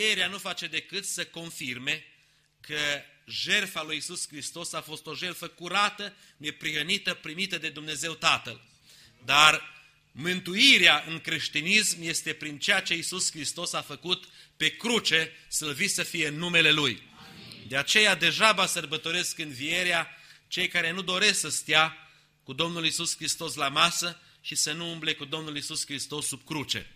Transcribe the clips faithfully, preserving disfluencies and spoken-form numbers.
învierea nu face decât să confirme că jertfa lui Iisus Hristos a fost o jertfă curată, neprihănită, primită de Dumnezeu Tatăl. Dar mântuirea în creștinism este prin ceea ce Iisus Hristos a făcut pe cruce, slăvit să fie numele Lui. Amin. De aceea degeaba sărbătoresc învierea cei care nu doresc să stea cu Domnul Iisus Hristos la masă și să nu umble cu Domnul Iisus Hristos sub cruce.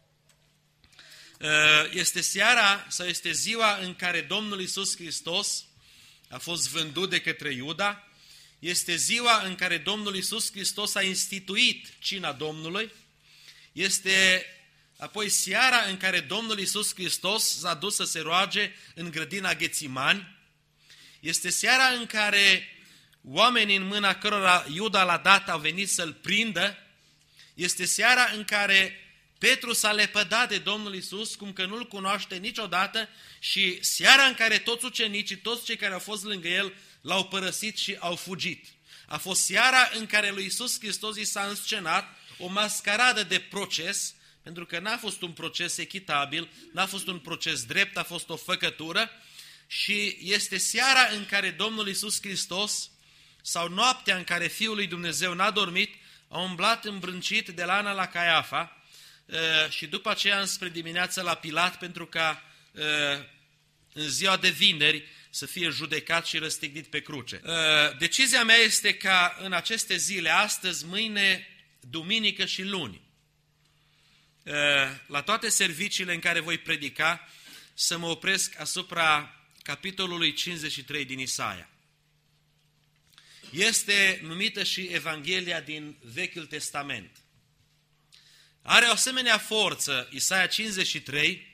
Este seara sau este ziua în care Domnul Iisus Hristos a fost vândut de către Iuda. Este ziua în care Domnul Iisus Hristos a instituit cina Domnului. Este apoi seara în care Domnul Iisus Hristos s-a dus să se roage în grădina Ghețimani. Este seara în care oamenii în mâna cărora Iuda l-a dat au venit să-l prindă. Este seara în care Petru s-a lepădat de Domnul Iisus, cum că nu-L cunoaște niciodată, și seara în care toți ucenicii, toți cei care au fost lângă El, l-au părăsit și au fugit. A fost seara în care lui Iisus Hristos i s-a înscenat o mascaradă de proces, pentru că n-a fost un proces echitabil, n-a fost un proces drept, a fost o făcătură, și este seara în care Domnul Iisus Hristos, sau noaptea în care Fiul lui Dumnezeu n-a dormit, a umblat îmbrâncit de la Ana la Caiafa, și după aceea înspre dimineață la Pilat, pentru ca în ziua de vineri să fie judecat și răstignit pe cruce. Decizia mea este ca în aceste zile, astăzi, mâine, duminică și luni, la toate serviciile în care voi predica, să mă opresc asupra capitolului cincizeci și trei din Isaia. Este numită și Evanghelia din Vechiul Testament. Are o asemenea forță Isaia cincizeci și trei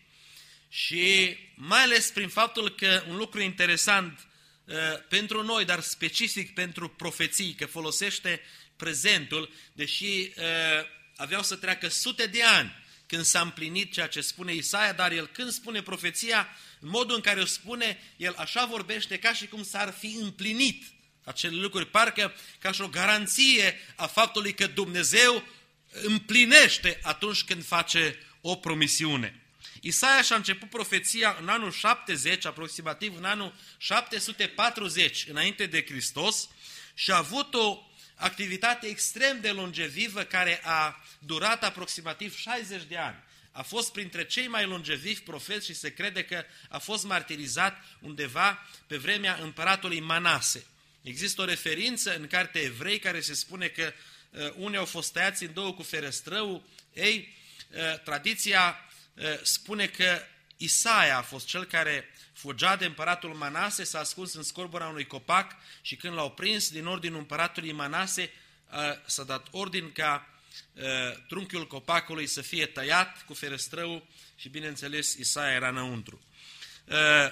și mai ales prin faptul că un lucru interesant uh, pentru noi, dar specific pentru profeții, că folosește prezentul, deși uh, aveau să treacă sute de ani când s-a împlinit ceea ce spune Isaia, dar el când spune profeția, în modul în care o spune, el așa vorbește ca și cum s-ar fi împlinit acele lucruri, parcă ca și o garanție a faptului că Dumnezeu împlinește atunci când face o promisiune. Isaia și-a început profeția în anul șaptezeci, aproximativ în anul șapte sute patruzeci înainte de Hristos, și a avut o activitate extrem de longevivă care a durat aproximativ șaizeci de ani. A fost printre cei mai longevivi profeți și se crede că a fost martirizat undeva pe vremea împăratului Manase. Există o referință în cartea Evrei care se spune că uh, unii au fost tăiați în două cu ferăstrăul. Ei, uh, tradiția uh, spune că Isaia a fost cel care fugea de împăratul Manase, s-a ascuns în scorbura unui copac și când l-au prins din ordinul împăratului Manase, uh, s-a dat ordin ca uh, trunchiul copacului să fie tăiat cu ferăstrăul și, bineînțeles, Isaia era înăuntru. Uh,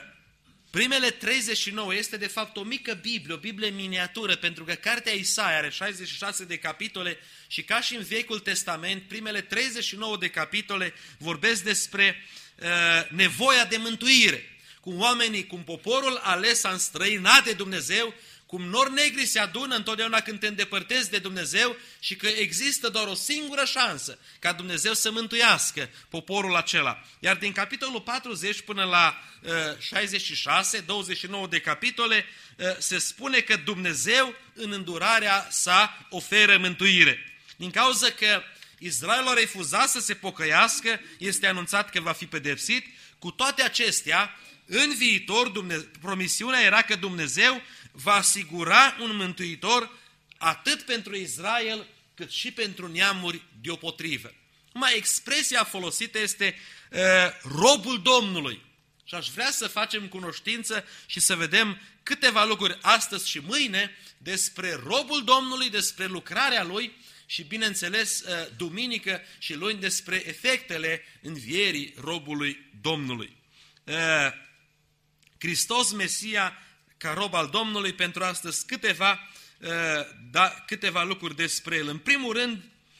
Primele treizeci și nouă este de fapt o mică Biblie, o Biblie miniatură, pentru că cartea Isaia are șaizeci și șase de capitole și ca și în Vechiul Testament, primele treizeci și nouă de capitole vorbesc despre uh, nevoia de mântuire. Cum oamenii, cum poporul ales a înstrăinat de Dumnezeu, cum nori negri se adună întotdeauna când te îndepărtezi de Dumnezeu și că există doar o singură șansă ca Dumnezeu să mântuiască poporul acela. Iar din capitolul patruzeci până la uh, șaizeci și șase, douăzeci și nouă de capitole, uh, se spune că Dumnezeu în îndurarea sa oferă mântuire. Din cauza că Israel a refuzat să se pocăiască, este anunțat că va fi pedepsit. Cu toate acestea, în viitor, Dumnezeu, promisiunea era că Dumnezeu va asigura un mântuitor atât pentru Israel cât și pentru neamuri deopotrivă. Numai expresia folosită este uh, robul Domnului. Și aș vrea să facem cunoștință și să vedem câteva lucruri astăzi și mâine despre robul Domnului, despre lucrarea lui și, bineînțeles, uh, duminică și luni despre efectele învierii robului Domnului. Uh, Hristos Mesia ca rob al Domnului, pentru astăzi câteva, da, câteva lucruri despre el. În primul rând,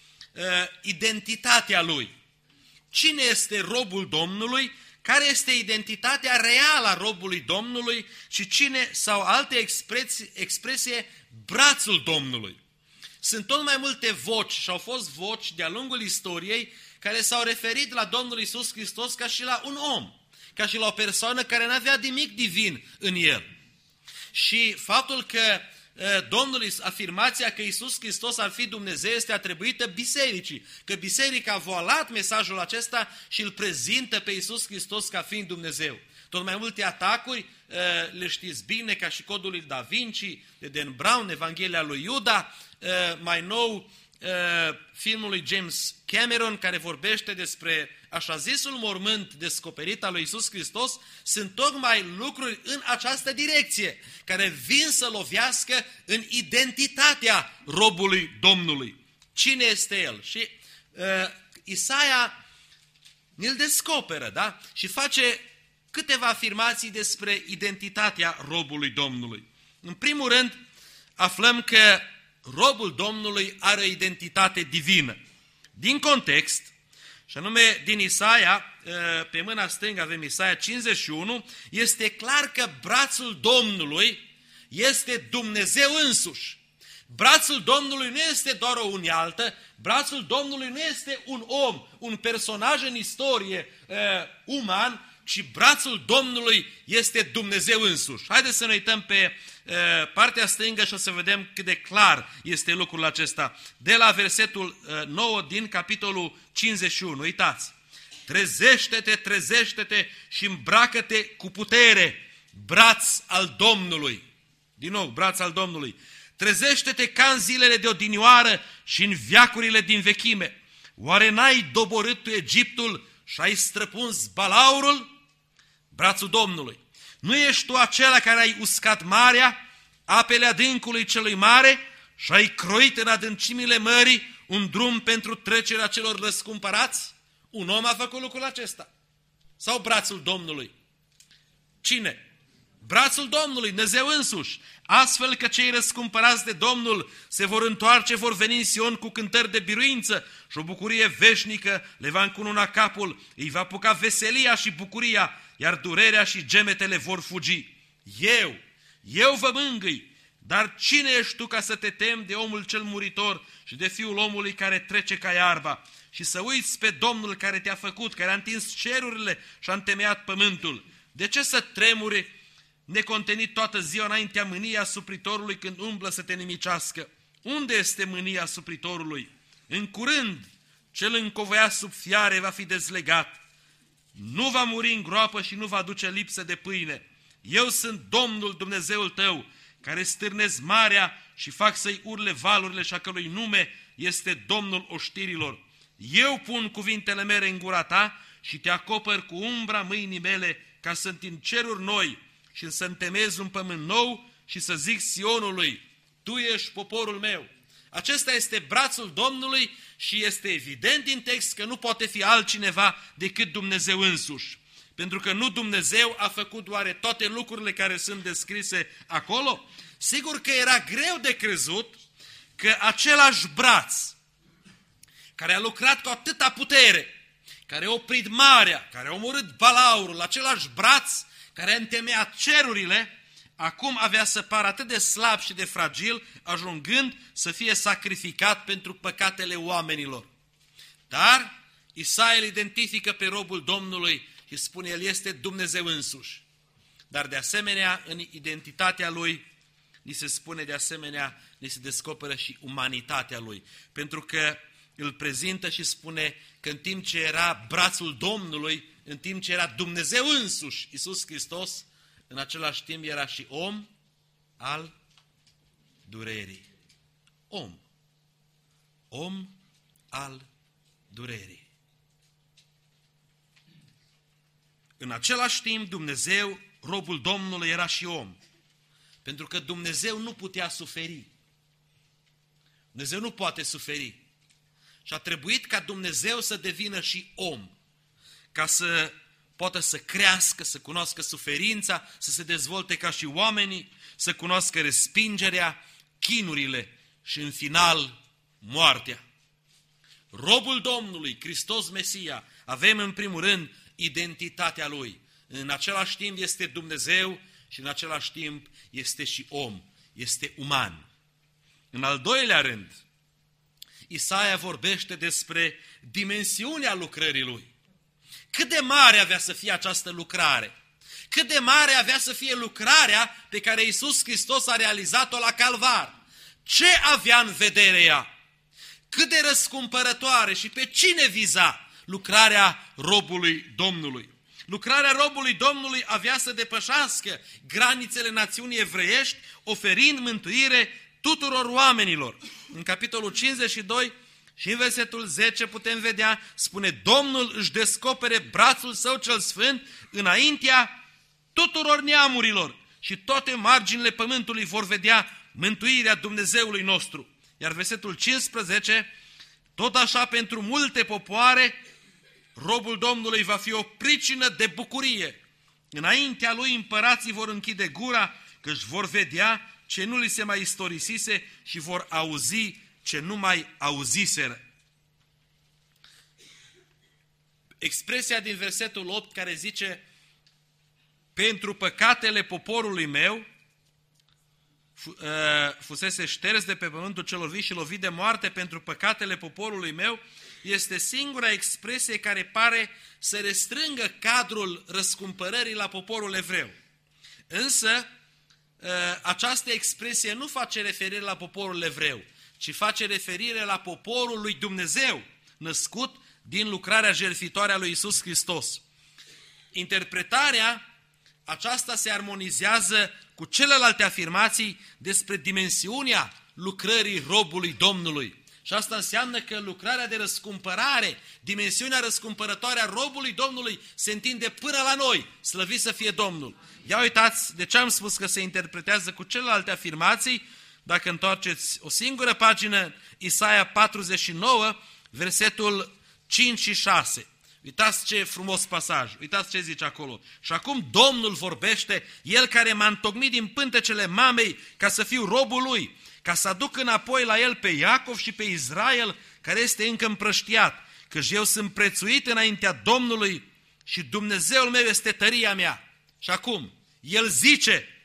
identitatea lui. Cine este robul Domnului? Care este identitatea reală a robului Domnului? Și cine, sau alte expresii, expresie, brațul Domnului? Sunt tot mai multe voci și au fost voci de-a lungul istoriei care s-au referit la Domnul Iisus Hristos ca și la un om. ca și la o persoană care n-avea nimic divin în el. Și faptul că Domnul, afirmația că Iisus Hristos ar fi Dumnezeu este atribuită bisericii, că biserica a voalat mesajul acesta și îl prezintă pe Iisus Hristos ca fiind Dumnezeu. Tot mai multe atacuri, le știți bine, ca și Codul lui Da Vinci, de Dan Brown, Evanghelia lui Iuda, mai nou filmul lui James Cameron, care vorbește despre așa zisul mormânt descoperit al lui Iisus Hristos, sunt tocmai lucruri în această direcție, care vin să lovească în identitatea robului Domnului. Cine este el? Și uh, Isaia ne-l descoperă, da? Și face câteva afirmații despre identitatea robului Domnului. În primul rând, aflăm că robul Domnului are o identitate divină. Din context, și anume din Isaia, pe mâna stângă avem Isaia cincizeci și unu, este clar că brațul Domnului este Dumnezeu însuși. Brațul Domnului nu este doar o unealtă, brațul Domnului nu este un om, un personaj în istorie uh, uman, ci brațul Domnului este Dumnezeu însuși. Haideți să ne uităm pe uh, partea stângă și o să vedem cât de clar este lucrul acesta. De la versetul uh, nouă din capitolul cincizeci și unu, uitați. Trezește-te, trezește-te și îmbracă-te cu putere, braț al Domnului. Din nou, braț al Domnului. Trezește-te ca în zilele de odinioară și în veacurile din vechime. Oare n-ai doborât tu Egiptul și ai străpuns balaurul? Brațul Domnului. Nu ești tu acela care ai uscat marea, apele adâncului celui mare și ai croit în adâncimile mării un drum pentru trecerea celor răscumpărați? Un om a făcut lucrul acesta. Sau brațul Domnului? Cine? Brațul Domnului, Dumnezeu însuși. Astfel că cei răscumpărați de Domnul se vor întoarce, vor veni în Sion cu cântări de biruință și o bucurie veșnică le va încununa capul, îi va apuca veselia și bucuria, iar durerea și gemetele vor fugi. Eu, eu vă mângâi, dar cine ești tu ca să te temi de omul cel muritor și de fiul omului care trece ca iarba și să uiți pe Domnul care te-a făcut, care a întins cerurile și a întemeiat pământul? De ce să tremuri necontenit toată ziua înaintea mâniei asupritorului când umblă să te nimicească? Unde este mânia asupritorului? În curând, cel încovăiat sub fiare va fi dezlegat. Nu va muri în groapă și nu va duce lipsă de pâine. Eu sunt Domnul Dumnezeul tău, care stârnesc marea și fac să-i urle valurile și a cărui nume este Domnul oștirilor. Eu pun cuvintele mele în gura ta și te acopăr cu umbra mâinii mele ca să întind ceruri noi și să întemezi un pământ nou și să zic Sionului, tu ești poporul meu. Acesta este brațul Domnului și este evident din text că nu poate fi altcineva decât Dumnezeu însuși. Pentru că nu Dumnezeu a făcut oare toate lucrurile care sunt descrise acolo? Sigur că era greu de crezut că același braț care a lucrat cu atâta putere, care a oprit marea, care a omorât balaurul, același braț care a întemeiat cerurile, acum avea să pară atât de slab și de fragil, ajungând să fie sacrificat pentru păcatele oamenilor. Dar Isaia îl identifică pe robul Domnului și spune, el este Dumnezeu însuși. Dar de asemenea, în identitatea lui, ni se spune de asemenea, ni se descoperă și umanitatea lui. Pentru că îl prezintă și spune că în timp ce era brațul Domnului, în timp ce era Dumnezeu însuși, Iisus Hristos, în același timp era și om al durerii. Om. Om al durerii. În același timp, Dumnezeu, robul Domnului, era și om. Pentru că Dumnezeu nu putea suferi. Dumnezeu nu poate suferi. Și a trebuit ca Dumnezeu să devină și om, ca să poată să crească, să cunoască suferința, să se dezvolte ca și oamenii, să cunoască respingerea, chinurile și în final moartea. Robul Domnului, Hristos Mesia, avem în primul rând identitatea Lui. În același timp este Dumnezeu și în același timp este și om, este uman. În al doilea rând, Isaia vorbește despre dimensiunea lucrării Lui. cât de mare avea să fie această lucrare. Cât de mare avea să fie lucrarea pe care Iisus Hristos a realizat-o la Calvar. Ce avea în vedere ea? Cât de răscumpărătoare și pe cine viza lucrarea robului Domnului? Lucrarea robului Domnului avea să depășească granițele națiunii evreiești, oferind mântuire tuturor oamenilor. În capitolul cincizeci și doi și în versetul zece putem vedea, spune, Domnul își descopere brațul său cel sfânt înaintea tuturor neamurilor și toate marginile pământului vor vedea mântuirea Dumnezeului nostru. Iar versetul cincisprezece, tot așa pentru multe popoare, robul Domnului va fi o pricină de bucurie. Înaintea lui împărații vor închide gura, că își vor vedea ce nu li se mai istorisise și vor auzi ce nu mai auziseră. Expresia din versetul opt care zice, pentru păcatele poporului meu, fusese șters de pe pământul celor vii și lovit de moarte pentru păcatele poporului meu, este singura expresie care pare să restrângă cadrul răscumpărării la poporul evreu. Însă, această expresie nu face referire la poporul evreu, ci face referire la poporul lui Dumnezeu, născut din lucrarea jertfitoare a lui Iisus Hristos. Interpretarea aceasta se armonizează cu celelalte afirmații despre dimensiunea lucrării robului Domnului. Și asta înseamnă că lucrarea de răscumpărare, dimensiunea răscumpărătoare a robului Domnului se întinde până la noi, slăvit să fie Domnul. Ia uitați de ce am spus că se interpretează cu celelalte afirmații. Dacă întoarceți o singură pagină, Isaia patruzeci și nouă, versetul cinci și șase. Uitați ce frumos pasaj, uitați ce zice acolo. Și acum Domnul vorbește, El care m-a întocmit din pântecele mamei ca să fiu robul Lui, ca să aduc înapoi la El pe Iacov și pe Israel, care este încă împrăștiat, căci eu sunt prețuit înaintea Domnului și Dumnezeul meu este tăria mea. Și acum, El zice,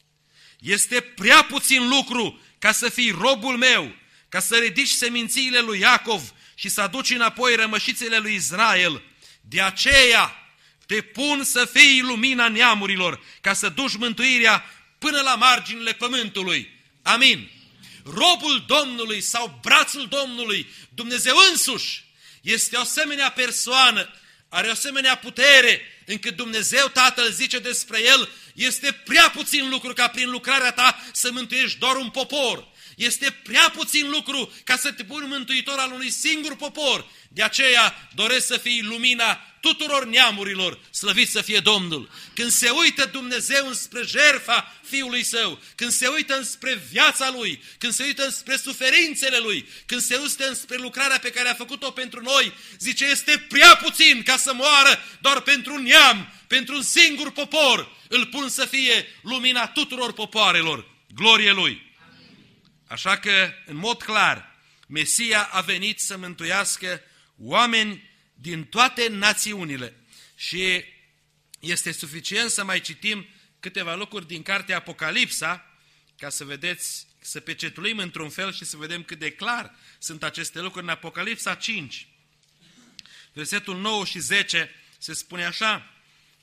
este prea puțin lucru ca să fii robul meu, ca să ridici semințiile lui Iacov și să aduci înapoi rămășițele lui Israel. De aceea te pun să fii lumina neamurilor, ca să duci mântuirea până la marginile pământului. Amin. Robul Domnului sau brațul Domnului, Dumnezeu însuși, este o asemenea persoană, are o asemenea putere, încât Dumnezeu Tatăl zice despre El, este prea puțin lucru ca prin lucrarea ta să mântuiești doar un popor. Este prea puțin lucru ca să te pui mântuitor al unui singur popor. De aceea doresc să fii lumina tuturor neamurilor, slăvit să fie Domnul. Când se uită Dumnezeu înspre jertfa Fiului Său, când se uită înspre viața Lui, când se uită înspre suferințele Lui, când se uită înspre lucrarea pe care a făcut-o pentru noi, zice, este prea puțin ca să moară doar pentru un neam, pentru un singur popor. Îl pun să fie lumina tuturor popoarelor. Glorie Lui! Așa că, în mod clar, Mesia a venit să mântuiască oameni din toate națiunile. Și este suficient să mai citim câteva lucruri din cartea Apocalipsa, ca să vedeți, să pecetuim într-un fel și să vedem cât de clar sunt aceste lucruri în Apocalipsa cinci. Versetul nouă și zece se spune așa,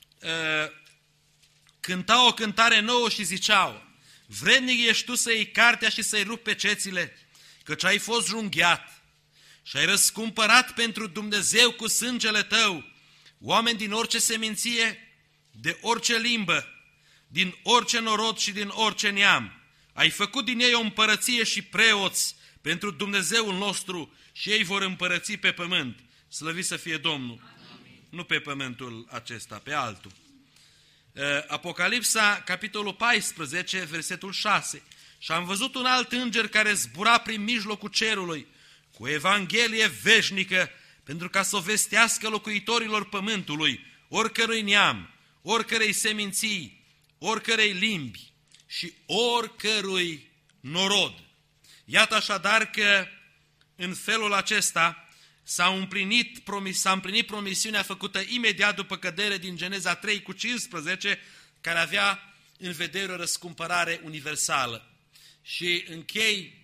cântau o cântare nouă și ziceau, vrednic ești tu să iei cartea și să-i rupi pecețile, căci ai fost junghiat și ai răscumpărat pentru Dumnezeu cu sângele tău oameni din orice seminție, de orice limbă, din orice norod și din orice neam. Ai făcut din ei o împărăție și preoți pentru Dumnezeul nostru și ei vor împărăți pe pământ. Slăvit să fie Domnul! Amin. Nu pe pământul acesta, pe altul. Apocalipsa, capitolul paisprezece, versetul șase. Și am văzut un alt înger care zbura prin mijlocul cerului cu Evanghelie veșnică pentru ca să o vestească locuitorilor pământului, oricărui neam, oricărei seminții, oricărei limbi și oricărui norod. Iată așadar că în felul acesta s-a împlinit, promis, s-a împlinit promisiunea făcută imediat după cădere din Geneza trei cu cincisprezece, care avea în vedere o răscumpărare universală. Și închei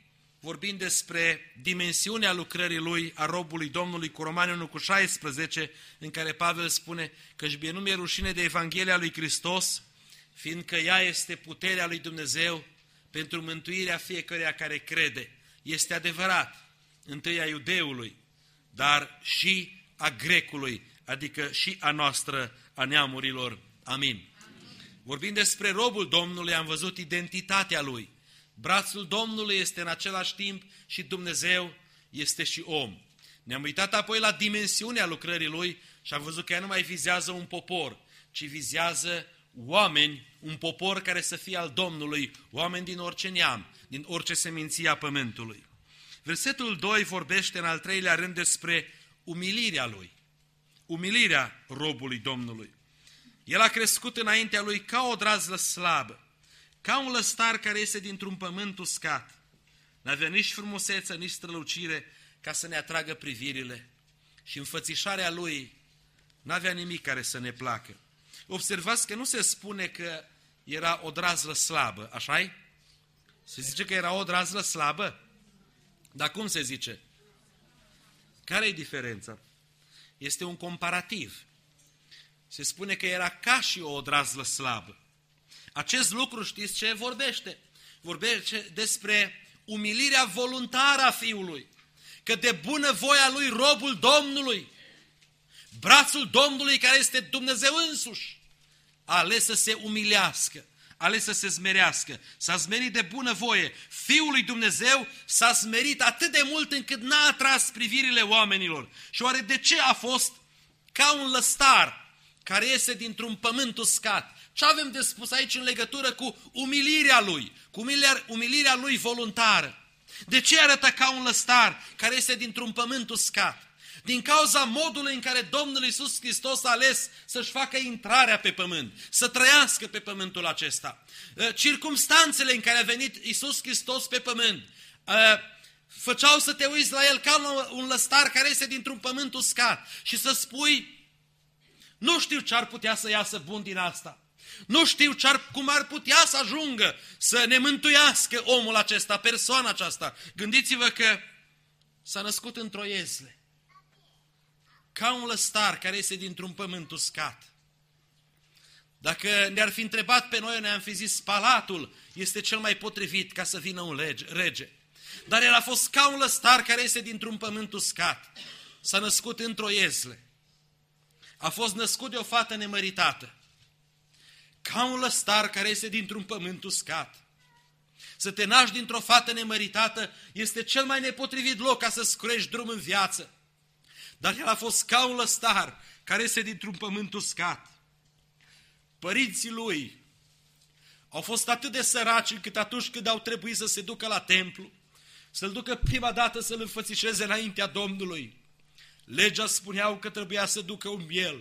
vorbind despre dimensiunea lucrării lui, a robului Domnului, cu Romani unu cu șaisprezece, în care Pavel spune că-și bie nu mi-e rușine de Evanghelia lui Hristos, fiindcă ea este puterea lui Dumnezeu pentru mântuirea fiecăruia care crede. Este adevărat, întâi a iudeului, dar și a grecului, adică și a noastră, a neamurilor. Amin. Amin. Vorbind despre robul Domnului, am văzut identitatea lui. Brațul Domnului este în același timp și Dumnezeu, este și om. Ne-am uitat apoi la dimensiunea lucrării lui și am văzut că ea nu mai vizează un popor, ci vizează oameni, un popor care să fie al Domnului, oameni din orice neam, din orice seminție a pământului. Versetul doi vorbește în al treilea rând despre umilirea lui, umilirea robului Domnului. El a crescut înaintea lui ca o drazlă slabă, ca un lăstar care iese dintr-un pământ uscat. N-avea nici frumusețe, nici strălucire ca să ne atragă privirile. Și înfățișarea lui n-avea nimic care să ne placă. Observați că nu se spune că era o drazlă slabă, așa-i? Se zice că era o drazlă slabă? Dar cum se zice? Care e diferența? Este un comparativ. Se spune că era ca și o drazlă slabă. Acest lucru, știți ce vorbește? Vorbește despre umilirea voluntară a Fiului. Că de bună voia lui robul Domnului, brațul Domnului care este Dumnezeu însuși, a ales să se umilească, a ales să se smerească, s-a smerit de bună voie. Fiul lui Dumnezeu s-a smerit atât de mult încât n-a atras privirile oamenilor. Și oare de ce a fost ca un lăstar care iese dintr-un pământ uscat? Ce avem de spus aici în legătură cu umilirea lui, cu umilirea, umilirea lui voluntară? De ce arată ca un lăstar care iese dintr-un pământ uscat? Din cauza modului în care Domnul Iisus Hristos a ales să-și facă intrarea pe pământ, să trăiască pe pământul acesta. Circumstanțele în care a venit Iisus Hristos pe pământ făceau să te uiți la el ca un lăstar care iese dintr-un pământ uscat și să spui: nu știu ce ar putea să iasă bun din asta. Nu știu ce ar, cum ar putea să ajungă să ne mântuiască omul acesta, persoana aceasta. Gândiți-vă că s-a născut într-o iezle, ca un lăstar care iese dintr-un pământ uscat. Dacă ne-ar fi întrebat pe noi, ne-am fi zis: palatul este cel mai potrivit ca să vină un lege, rege. Dar el a fost ca un lăstar care iese dintr-un pământ uscat. S-a născut într-o iezle. A fost născut de o fată nemăritată. Ca un lăstar care iese dintr-un pământ uscat. Să te naști dintr-o fată nemăritată este cel mai nepotrivit loc ca să-ți crești drum în viață. Dar el a fost ca un lăstar care iese dintr-un pământ uscat. Părinții lui au fost atât de săraci încât atunci când au trebuit să se ducă la templu, să-l ducă prima dată să-l înfățișeze înaintea Domnului, legea spuneau că trebuia să ducă un miel.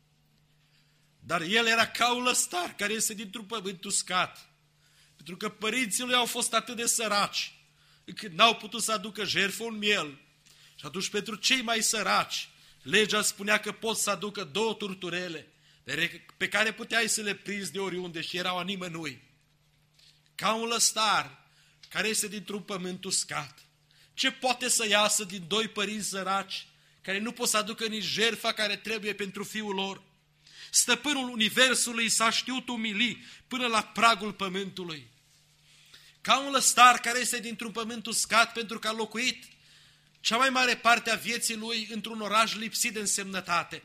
Dar el era ca un lăstar care iese dintr-un pământ uscat. Pentru că părinții lui au fost atât de săraci încât n-au putut să aducă jertfă un miel. Și atunci pentru cei mai săraci, legea spunea că pot să aducă două turturele pe care puteai să le prinzi de oriunde și erau a nimănui. Ca un lăstar care iese dintr-un pământ uscat. Ce poate să iasă din doi părinți săraci care nu pot să aducă nici jertfa care trebuie pentru fiul lor? Stăpânul universului s-a știut umili până la pragul pământului. Ca un lăstar care iese dintr-un pământ uscat pentru că a locuit cea mai mare parte a vieții lui într-un oraș lipsit de însemnătate.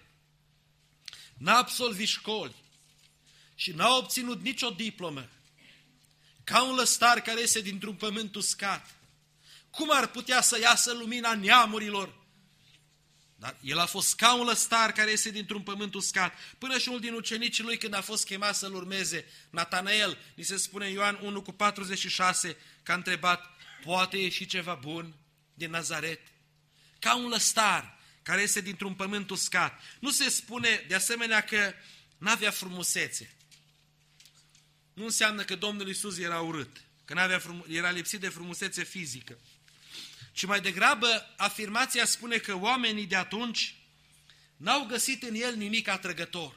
N-a absolvit școli și n-a obținut nicio diplomă. Ca un lăstar care iese dintr-un pământ uscat. Cum ar putea să iasă lumina neamurilor? Dar el a fost ca un lăstar care iese dintr-un pământ uscat. Până și unul din ucenicii lui, când a fost chemat să-l urmeze, Natanael, ni se spune în Ioan unu cu patruzeci și șase, că a întrebat: poate ieși ceva bun din Nazaret? Ca un lăstar care iese dintr-un pământ uscat. Nu se spune de asemenea că n-avea frumusețe. Nu înseamnă că Domnul Iisus era urât, că n-avea frum- era lipsit de frumusețe fizică. Ci mai degrabă afirmația spune că oamenii de atunci n-au găsit în el nimic atrăgător.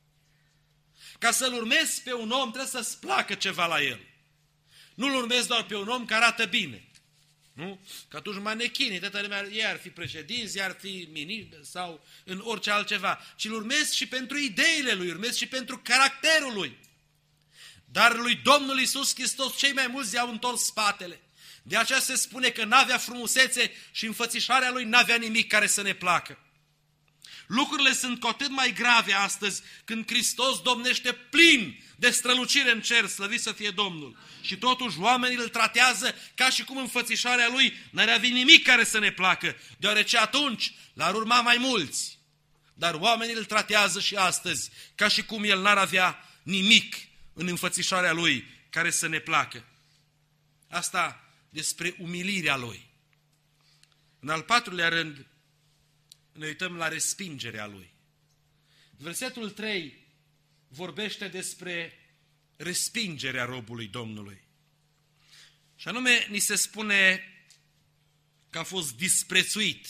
Ca să-l urmezi pe un om trebuie să-ți placă ceva la el. Nu-l urmezi doar pe un om care arată bine. Nu? Că atunci manechinii, toată lumea, ei ar fi președinți, ei ar fi miniștri sau în orice altceva. Ci îl urmez și pentru ideile lui, urmez și pentru caracterul lui. Dar lui Domnul Iisus Hristos cei mai mulți i-au întors spatele. De aceea se spune că n-avea frumusețe și înfățișarea lui n-avea nimic care să ne placă. Lucrurile sunt cu atât mai grave astăzi când Hristos domnește plin de strălucire în cer, slăvit să fie Domnul. Și totuși oamenii îl tratează ca și cum înfățișarea lui n-ar avea nimic care să ne placă, deoarece atunci l-ar urma mai mulți. Dar oamenii îl tratează și astăzi ca și cum el n-ar avea nimic în înfățișarea lui care să ne placă. Asta despre umilirea lui. În al patrulea rând, ne uităm la respingerea lui. Versetul trei vorbește despre respingerea robului Domnului. Și anume, ni se spune că a fost disprețuit.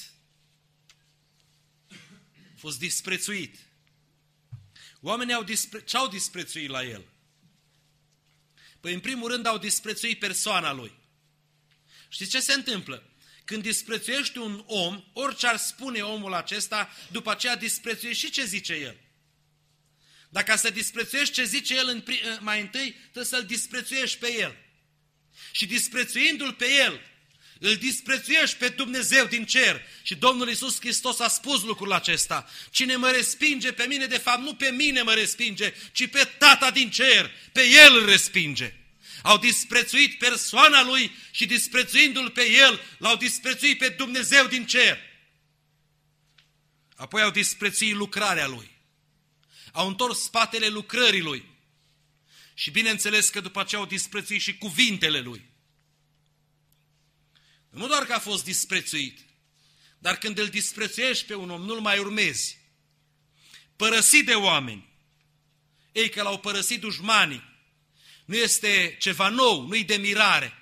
A fost disprețuit. Oamenii au dispre... ce-au disprețuit la el? Păi, în primul rând, au disprețuit persoana lui. Știți ce se întâmplă? Când disprețuiești un om, orice ar spune omul acesta, după aceea disprețuiești și ce zice el. Dacă să disprețuiești ce zice el în, mai întâi, trebuie să-l disprețuiești pe el. Și disprețuindu-l pe el, îl disprețuiești pe Dumnezeu din cer. Și Domnul Iisus Hristos a spus lucrul acesta. Cine mă respinge pe mine, de fapt nu pe mine mă respinge, ci pe Tata din cer. Pe El îl respinge. Au disprețuit persoana lui și disprețuindu-l pe el, l-au disprețuit pe Dumnezeu din cer. Apoi au disprețuit lucrarea lui. Au întors spatele lucrării lui. Și bineînțeles că după aceea au disprețuit și cuvintele lui. Nu doar că a fost disprețuit, dar când îl disprețuiești pe un om, nu-l mai urmezi. Părăsit de oameni. Ei că l-au părăsit dușmanii. Nu este ceva nou, nu-i de mirare.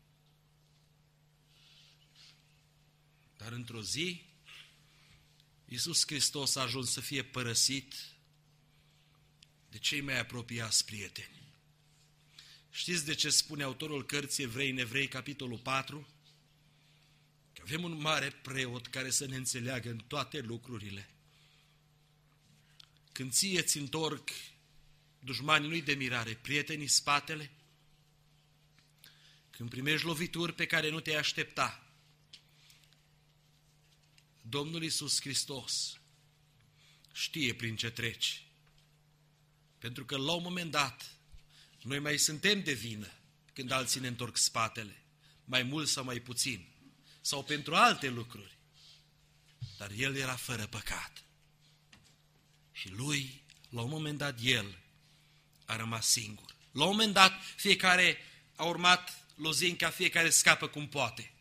Dar într-o zi, Iisus Hristos a ajuns să fie părăsit de cei mai apropiați prieteni. Știți de ce spune autorul cărții Evrei în Evrei, capitolul patru? Că avem un mare preot care să ne înțeleagă în toate lucrurile. Când ție ți întorc dușmanii, nu-i de mirare, prietenii spatele, când primești lovituri pe care nu te-ai aștepta, Domnul Iisus Hristos știe prin ce treci. Pentru că la un moment dat noi mai suntem de vină când alții ne întorc spatele, mai mult sau mai puțin, sau pentru alte lucruri. Dar El era fără păcat. Și Lui, la un moment dat, El a rămas singur. La un moment dat, fiecare a urmat lozinca, fiecare scapă cum poate.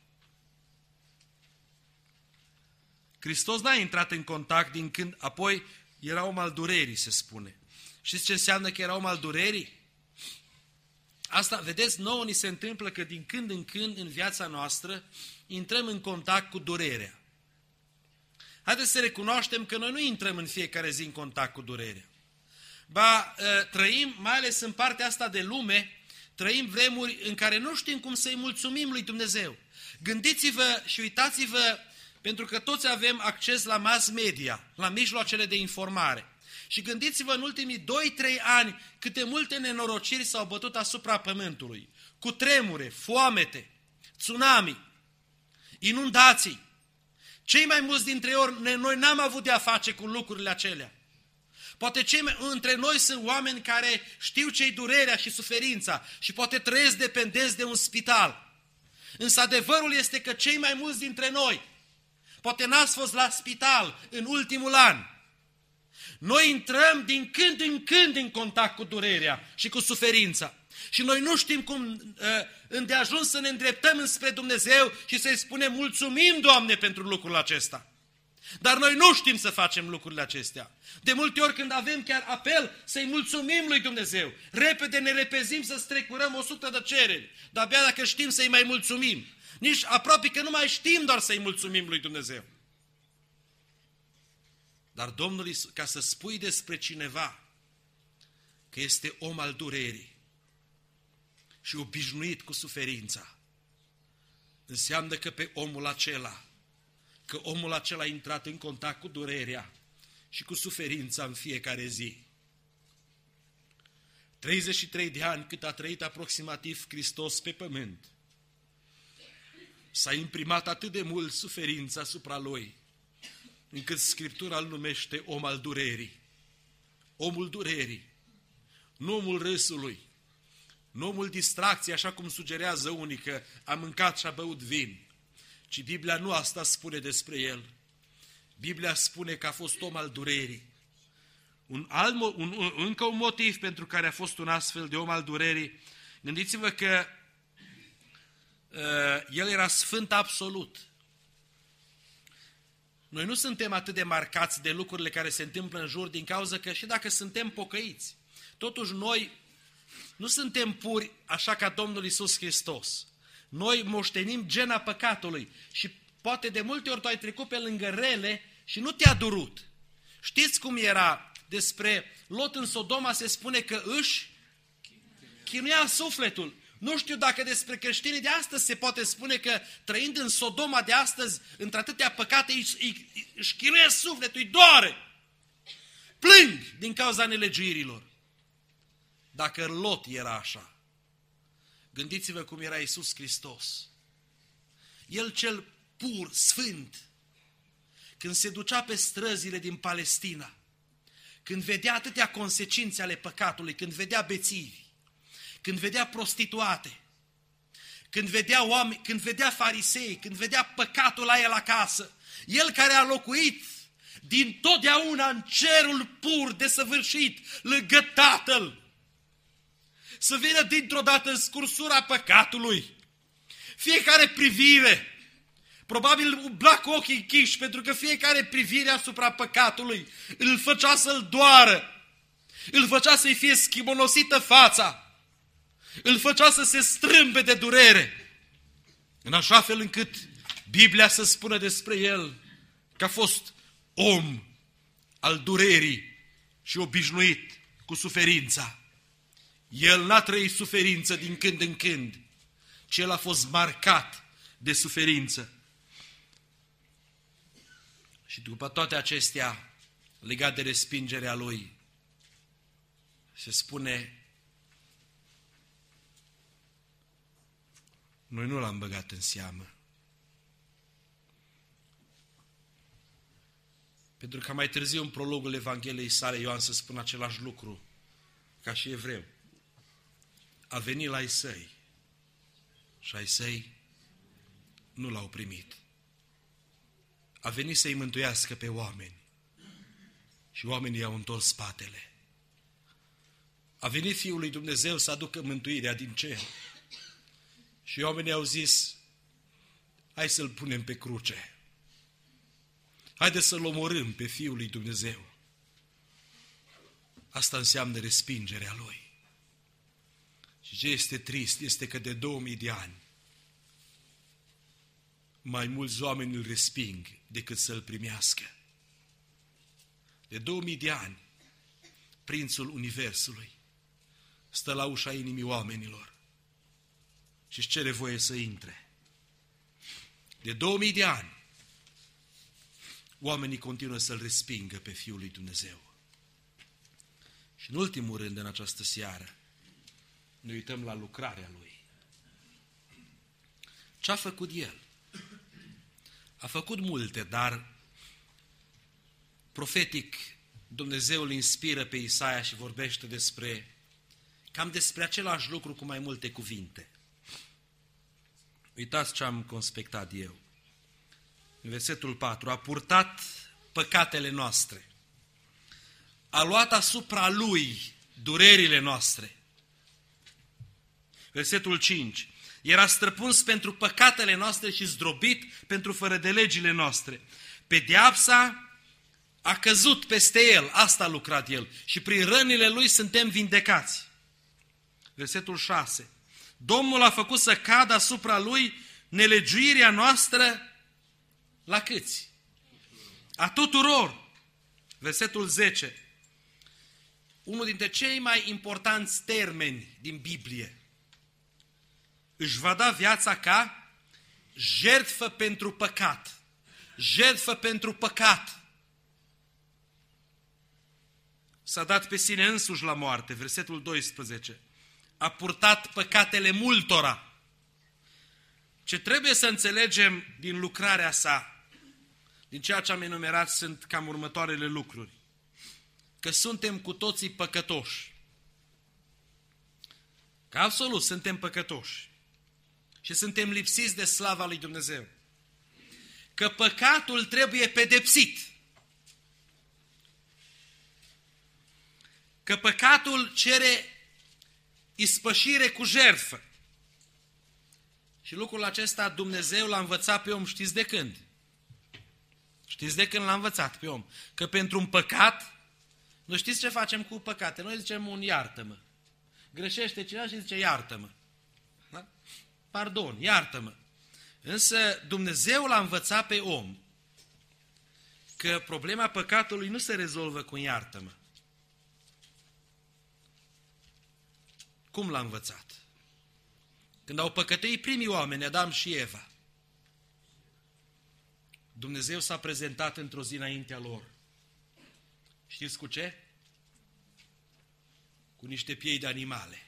Hristos n-a intrat în contact din când, apoi era om al durerii, se spune. Știți ce înseamnă că era om al durerii? Asta, vedeți, nouă ni se întâmplă că din când în când în viața noastră intrăm în contact cu durerea. Haideți să recunoaștem că noi nu intrăm în fiecare zi în contact cu durerea. Ba, trăim, mai ales în partea asta de lume, trăim vremuri în care nu știm cum să-i mulțumim lui Dumnezeu. Gândiți-vă și uitați-vă, pentru că toți avem acces la mass media, la mijloacele de informare. Și gândiți-vă în ultimii doi trei ani câte multe nenorociri s-au bătut asupra pământului. Cu tremure, foamete, tsunami, inundații. Cei mai mulți dintre noi n-am avut de-a face cu lucrurile acelea. Poate cei mai, între noi sunt oameni care știu ce-i durerea și suferința și poate trăiesc dependenți de un spital. Însă adevărul este că cei mai mulți dintre noi, poate n-ați fost la spital în ultimul an, noi intrăm din când în când în contact cu durerea și cu suferința. Și noi nu știm cum îndeajuns să ne îndreptăm înspre Dumnezeu și să-i spunem mulțumim, Doamne, pentru lucrul acesta. Dar noi nu știm să facem lucrurile acestea. De multe ori când avem chiar apel să-i mulțumim lui Dumnezeu, repede ne repezim să strecurăm o sută de cereri, dar abia dacă știm să-i mai mulțumim. Nici aproape că nu mai știm doar să-i mulțumim lui Dumnezeu. Dar Domnul Iisus, ca să spui despre cineva că este om al durerii și obișnuit cu suferința, înseamnă că pe omul acela, că omul acela a intrat în contact cu durerea și cu suferința în fiecare zi. treizeci și trei de ani cât a trăit aproximativ Hristos pe pământ, s-a imprimat atât de mult suferința asupra lui, încât Scriptura îl numește om al durerii. Omul durerii, nu omul râsului, nu omul distracției, așa cum sugerează unii că a mâncat și a băut vin, ci Biblia nu asta spune despre el. Biblia spune că a fost om al durerii. Un alt, un, un, încă un motiv pentru care a fost un astfel de om al durerii, gândiți-vă că uh, el era sfânt absolut. Noi nu suntem atât de marcați de lucrurile care se întâmplă în jur din cauza că și dacă suntem pocăiți, totuși noi nu suntem puri așa ca Domnul Iisus Hristos. Noi moștenim gena păcatului și poate de multe ori tu ai trecut pe lângă rele și nu te-a durut. Știți cum era? Despre Lot în Sodoma se spune că își chinuia sufletul. Nu știu dacă despre creștinii de astăzi se poate spune că trăind în Sodoma de astăzi, într-atâtea păcate, își chinuie sufletul, îi doare. Plâng din cauza nelegiuirilor. Dacă Lot era așa, gândiți-vă cum era Iisus Hristos. El cel pur, sfânt, când se ducea pe străzile din Palestina, când vedea atâtea consecințe ale păcatului, când vedea bețivi, când vedea prostituate, când vedea oameni, când vedea farisei, când vedea păcatul la el acasă, el care a locuit din totdeauna în cerul pur, desăvârșit, lângă Tatăl, să vină dintr-o dată în scursura păcatului. Fiecare privire, probabil umbla cu ochii închiși, pentru că fiecare privire asupra păcatului îl făcea să-l doară, îl făcea să-i fie schimonosită fața, îl făcea să se strâmbe de durere, în așa fel încât Biblia să spună despre el că a fost om al durerii și obișnuit cu suferința. El n-a trăit suferință din când în când, ci el a fost marcat de suferință. Și după toate acestea, legat de respingerea lui, se spune, noi nu l-am băgat în seamă. Pentru că mai târziu în prologul Evangheliei sale Ioan să spună același lucru, ca și evreu. A venit la ai săi și ai săi nu l-au primit. A venit să-i mântuiască pe oameni și oamenii i-au întors spatele. A venit Fiul lui Dumnezeu să aducă mântuirea din cer și oamenii au zis, hai să-L punem pe cruce. Haideți să-L omorâm pe Fiul lui Dumnezeu. Asta înseamnă respingerea Lui. Și ce este trist este că de două mii de ani mai mulți oameni îl resping decât să-l primească. De două mii de ani, Prințul Universului stă la ușa inimii oamenilor și își cere voie să intre. De două mii de ani, oamenii continuă să-l respingă pe Fiul lui Dumnezeu. Și în ultimul rând, în această seară, ne uităm la lucrarea Lui. Ce a făcut El? A făcut multe, dar profetic Dumnezeu îl inspiră pe Isaia și vorbește despre, cam despre același lucru cu mai multe cuvinte. Uitați ce am conspectat eu. În versetul patru, a purtat păcatele noastre, a luat asupra Lui durerile noastre. Versetul cinci, era străpuns pentru păcatele noastre și zdrobit pentru fără de legile noastre. Pedeapsa a căzut peste El, asta a lucrat El, și prin rănile Lui suntem vindecați. Versetul șase, Domnul a făcut să cadă asupra Lui nelegiuirea noastră la câți? A tuturor. Versetul zece, unul dintre cei mai importanți termeni din Biblie, își va da viața ca jertfă pentru păcat. Jertfă pentru păcat. S-a dat pe sine însuși la moarte, versetul doisprezece. A purtat păcatele multora. Ce trebuie să înțelegem din lucrarea sa, din ceea ce am enumerat, sunt cam următoarele lucruri. Că suntem cu toții păcătoși. Că absolut suntem păcătoși. Și suntem lipsiți de slava lui Dumnezeu. Că păcatul trebuie pedepsit. Că păcatul cere ispășire cu jertfă. Și lucrul acesta Dumnezeu l-a învățat pe om, știți de când? Știți de când l-a învățat pe om? Că pentru un păcat, noi știți ce facem cu păcate? Noi zicem un iartă-mă. Greșește cineva și zice iartă-mă. Da? Pardon, iartă-mă. Însă Dumnezeu l-a învățat pe om că problema păcatului nu se rezolvă cu iartă-mă. Cum l-a învățat? Când au păcătuit primii oameni, Adam și Eva, Dumnezeu s-a prezentat într-o zi înaintea lor. Știți cu ce? Cu niște piei de animale.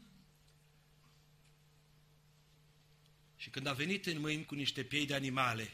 Și când a venit în mâini cu niște piei de animale,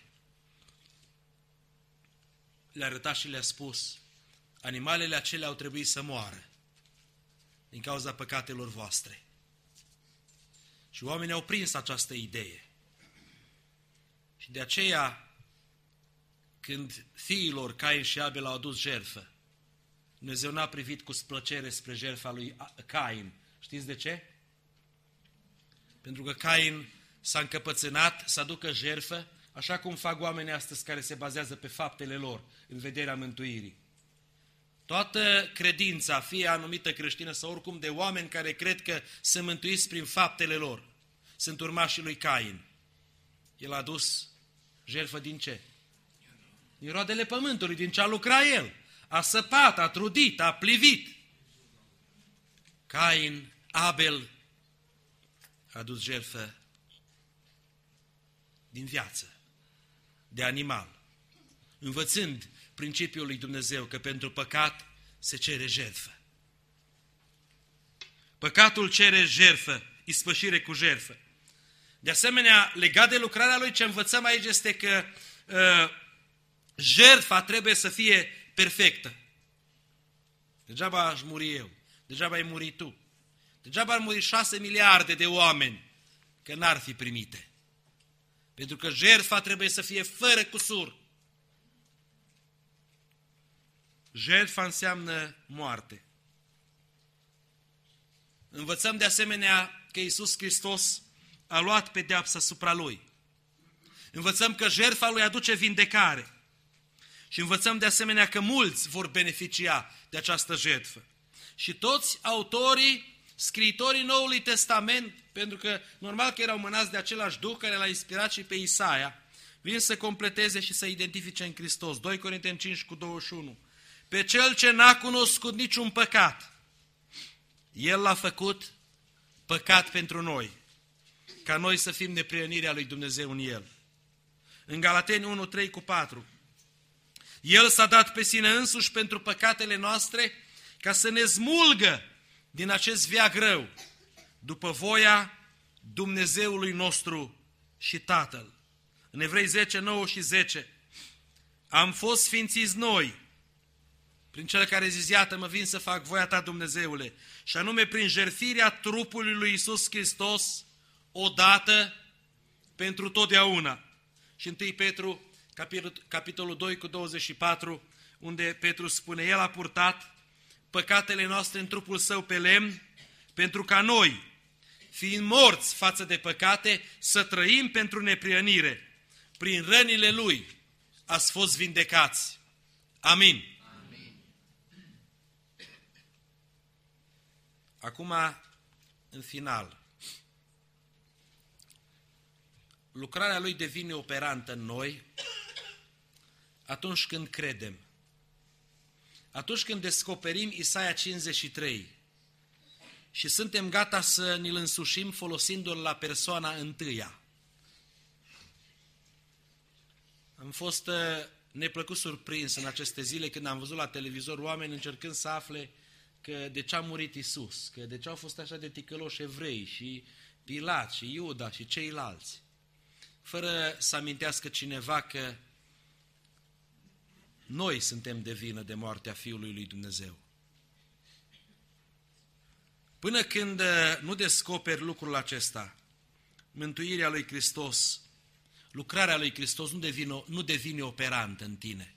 le-a arătat și le-a spus, animalele acelea au trebuit să moară din cauza păcatelor voastre. Și oamenii au prins această idee. Și de aceea, când fiilor Cain și Abel au adus jertfă, Dumnezeu n-a privit cu splăcere spre jertfa lui Cain. Știți de ce? Pentru că Cain s-a încăpățânat să aducă jertfă, așa cum fac oamenii astăzi care se bazează pe faptele lor în vederea mântuirii. Toată credința, fie anumită creștină sau oricum de oameni care cred că sunt mântuiți prin faptele lor, sunt urmașii lui Cain. El a adus jertfă din ce? Din roadele pământului, din ce a lucrat el. A săpat, a trudit, a plivit. Cain, Abel a adus jertfă din viață, de animal, învățând principiul lui Dumnezeu că pentru păcat se cere jertfă. Păcatul cere jertfă, ispășire cu jertfă. De asemenea, legat de lucrarea lui, ce învățăm aici este că uh, jertfa trebuie să fie perfectă. Degeaba aș muri eu, degeaba ai muri tu, degeaba ar muri șase miliarde de oameni, că n-ar fi primite. Pentru că jertfa trebuie să fie fără cusur. Jertfa înseamnă moarte. Învățăm de asemenea că Iisus Hristos a luat pedeapsa asupra Lui. Învățăm că jertfa Lui aduce vindecare. Și învățăm de asemenea că mulți vor beneficia de această jertfă. Și toți autorii, scriitorii Noului Testament, pentru că normal că erau mânați de același Duh care l-a inspirat și pe Isaia, vin să completeze și să identifice în Hristos. doi Corinteni cinci cu douăzeci și unu. Pe cel ce n-a cunoscut niciun păcat, El l-a făcut păcat pentru noi, ca noi să fim neprienirea lui Dumnezeu în El. În Galateni unu, trei cu patru. El s-a dat pe sine însuși pentru păcatele noastre, ca să ne smulgă din acest veac rău, după voia Dumnezeului nostru și Tatăl. În Evrei zece, nouă și zece. Am fost sfințiți noi, prin cel care zice, iată, mă vin să fac voia ta, Dumnezeule, și anume prin jertfirea trupului lui Iisus Hristos, odată pentru totdeauna. Și întâi Petru, capitolul doi cu douăzeci și patru, unde Petru spune, El a purtat păcatele noastre în trupul său pe lemn, pentru ca noi, fiind morți față de păcate, să trăim pentru neprihănire. Prin rănile Lui ați fost vindecați. Amin. Amin. Acum, în final, lucrarea Lui devine operantă în noi atunci când credem. Atunci când descoperim Isaia cincizeci și trei și suntem gata să ni-l însușim folosindu-l la persoana întâia. Am fost neplăcut surprins în aceste zile când am văzut la televizor oameni încercând să afle că de ce a murit Iisus, că de ce au fost așa de ticăloși evrei și Pilat și Iuda și ceilalți, fără să amintească cineva că noi suntem de vină de moartea Fiului lui Dumnezeu. Până când nu descoperi lucrul acesta, mântuirea lui Hristos, lucrarea lui Hristos nu devine, nu devine operantă în tine.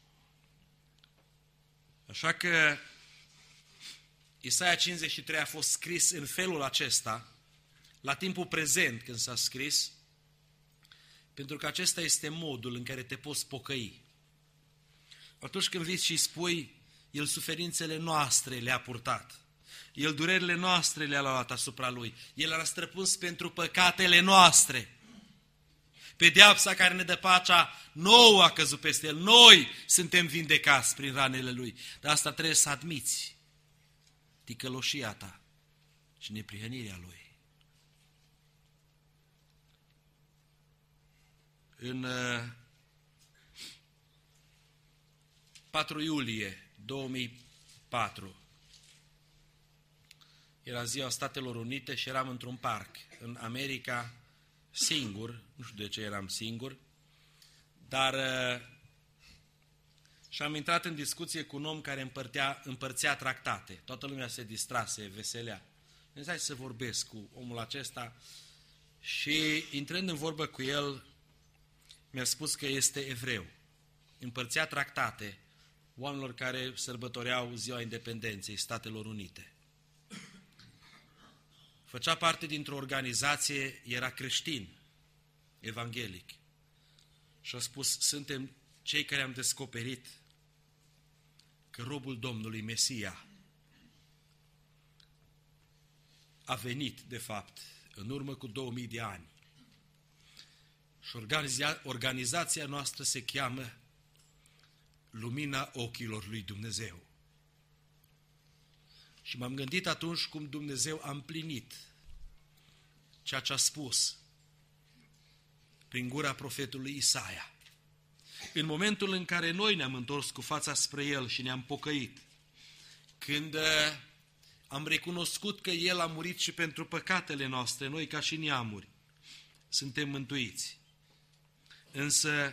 Așa că Isaia cincizeci și trei a fost scris în felul acesta, la timpul prezent când s-a scris, pentru că acesta este modul în care te poți pocăi. Atunci când vii și spui, El suferințele noastre le-a purtat, El durerile noastre le-a luat asupra Lui, El a răstrăpuns pentru păcatele noastre. Pedeapsa care ne dă pacea nouă a căzut peste El. Noi suntem vindecați prin ranele Lui. Dar asta trebuie să admiți ticăloșia ta și neprihănirea Lui. În patru iulie două mii patru era ziua Statelor Unite și eram într-un parc în America, singur, nu știu de ce eram singur, dar și am intrat în discuție cu un om care împărtea, împărțea tractate. Toată lumea se distrase, veselea. Mi-a zis, hai să vorbesc cu omul acesta și intrând în vorbă cu el, mi-a spus că este evreu. Împărțea tractate oamenilor care sărbătoreau ziua independenței Statelor Unite. Făcea parte dintr-o organizație, era creștin, evanghelic. Și a spus, suntem cei care am descoperit că robul Domnului, Mesia, a venit, de fapt, în urmă cu două mii de ani. Și organiza, organizația noastră se cheamă Lumina Ochilor lui Dumnezeu. Și m-am gândit atunci cum Dumnezeu a împlinit ceea ce a spus prin gura profetului Isaia. În momentul în care noi ne-am întors cu fața spre El și ne-am pocăit, când am recunoscut că El a murit și pentru păcatele noastre, noi ca și neamuri, suntem mântuiți. Însă,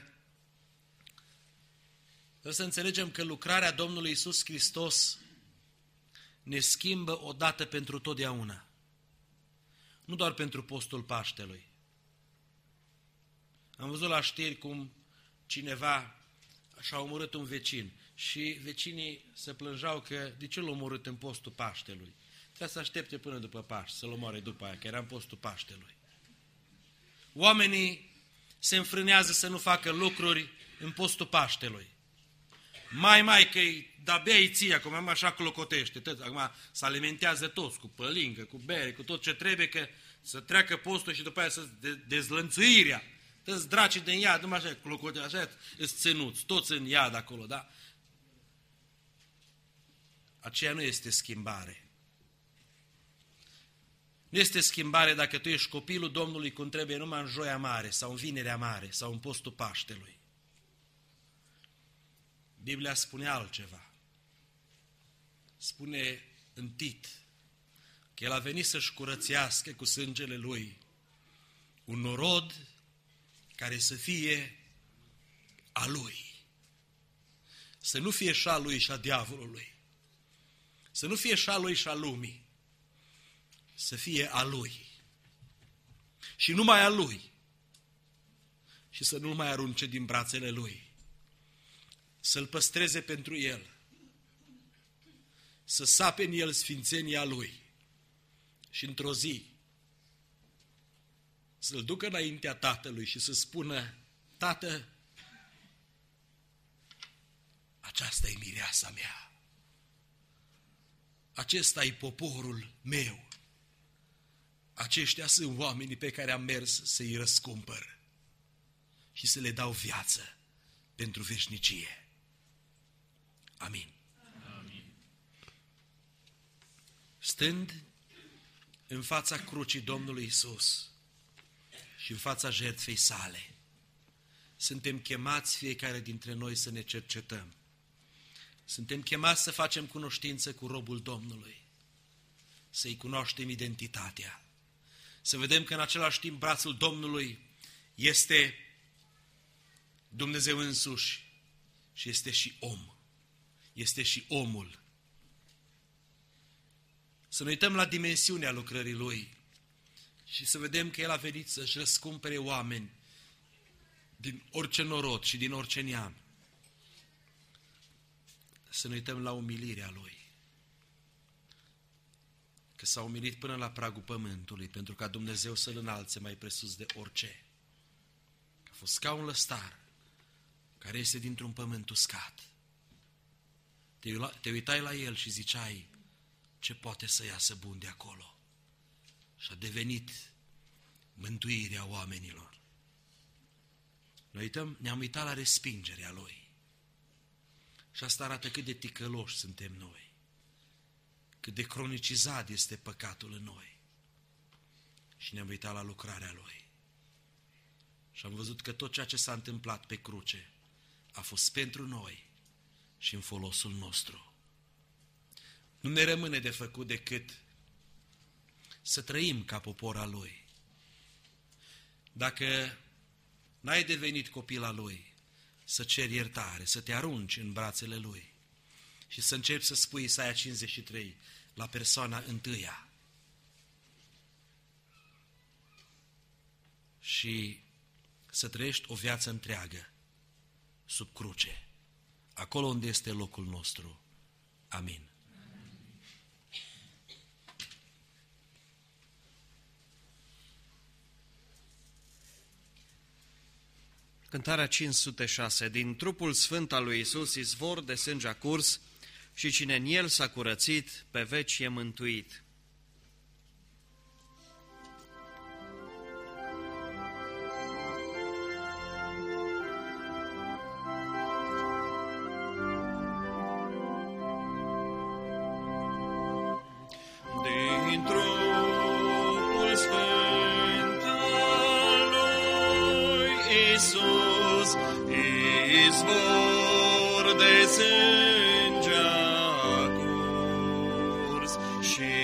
trebuie să înțelegem că lucrarea Domnului Iisus Hristos ne schimbă odată pentru totdeauna. Nu doar pentru postul Paștelui. Am văzut la știri cum cineva și-a omorât un vecin și vecinii se plângeau că de ce l-a omorât în postul Paștelui. Trebuie să aștepte până după Paște, să-l omoare după aia, că era în postul Paștelui. Oamenii se înfrânează să nu facă lucruri în postul Paștelui. Mai, mai, că-i, de-abia îi ții, acum așa clocotește, tot, acum se alimentează toți, cu pălincă, cu bere, cu tot ce trebuie, că să treacă postul și după aia să de, dezlănțuirea. Toți dracii din iad, numai așa, clocotește, așa, îți ținuți, toți în iad acolo, da? Aceea nu este schimbare. Nu este schimbare dacă tu ești copilul Domnului cum trebuie numai în Joia Mare, sau în Vinerea Mare, sau în postul Paștelui. Biblia spune altceva. Spune în Tit că El a venit să-și curățească cu sângele Lui un norod care să fie a Lui. Să nu fie și a Lui și a diavolului. Să nu fie și a Lui și a lumii. Să fie a Lui. Și numai a Lui. Și să nu mai arunce din brațele Lui. Să-L păstreze pentru El, să sape în El sfințenia Lui și într-o zi să-L ducă înaintea Tatălui și să spună, Tată, aceasta e mireasa mea, acesta e poporul meu, aceștia sunt oamenii pe care am mers să-i răscumpăr și să le dau viață pentru veșnicie. Amin. Amin. Stând în fața crucii Domnului Iisus și în fața jertfei sale, suntem chemați fiecare dintre noi să ne cercetăm. Suntem chemați să facem cunoștință cu robul Domnului, să-i cunoaștem identitatea, să vedem că în același timp brațul Domnului este Dumnezeu însuși și este și om, este și omul. Să ne uităm la dimensiunea lucrării Lui și să vedem că El a venit să-și răscumpere oameni din orice norod și din orice neam. Să ne uităm la umilirea Lui, că s-a umilit până la pragul pământului, pentru ca Dumnezeu să-L înalțe mai presus de orice. A fost ca un lăstar care este dintr-un pământ uscat. Te uitai la El și ziceai, ce poate să iasă bun de acolo? Și a devenit mântuirea oamenilor. Noi uităm, ne-am uitat la respingerea Lui. Și asta arată cât de ticăloși suntem noi. Cât de cronicizat este păcatul în noi. Și ne-am uitat la lucrarea Lui. Și am văzut că tot ceea ce s-a întâmplat pe cruce a fost pentru noi și în folosul nostru. Nu ne rămâne de făcut decât să trăim ca popor al Lui. Dacă n-ai devenit copil al Lui, să ceri iertare, să te arunci în brațele Lui și să începi să spui Isaia cincizeci și trei la persoana întâia. Și să trăiești o viață întreagă sub cruce, acolo unde este locul nostru. Amin. Cântarea cinci sute șase. Din trupul sfânt al lui Iisus izvor de sânge a curs și cine în el s-a curățit, pe veci e mântuit. Din trupul sfânt al lui Iisus, izvor de sânge a curs și